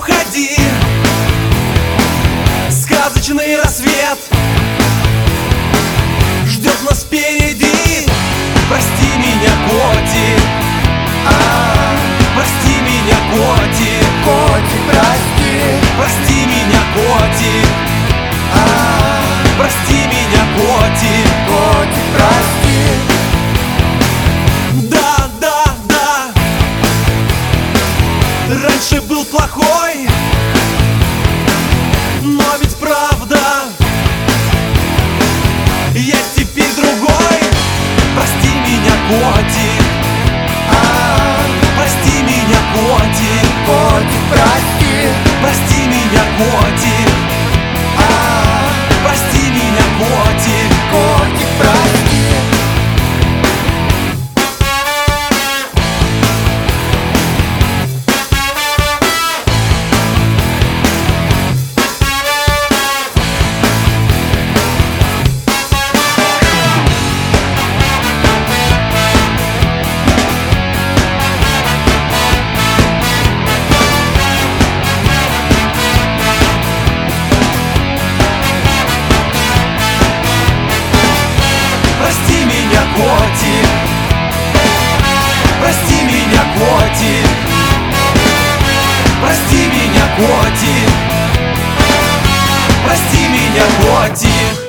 уходи. Сказочный рассвет ждет нас впереди. Прости меня, котик, прости меня, котик, Котик, прости, прости меня, котик, прости меня, котик. котик, прости. Да, да, да, раньше был плохой, но ведь правда, я теперь другой. Прости меня, котик, прости меня, котик, Котик, прости, прости меня, котик, прости меня, котик. котик, прости. Прости меня, котик, прости меня, котик, прости меня, котик, прости меня, котик.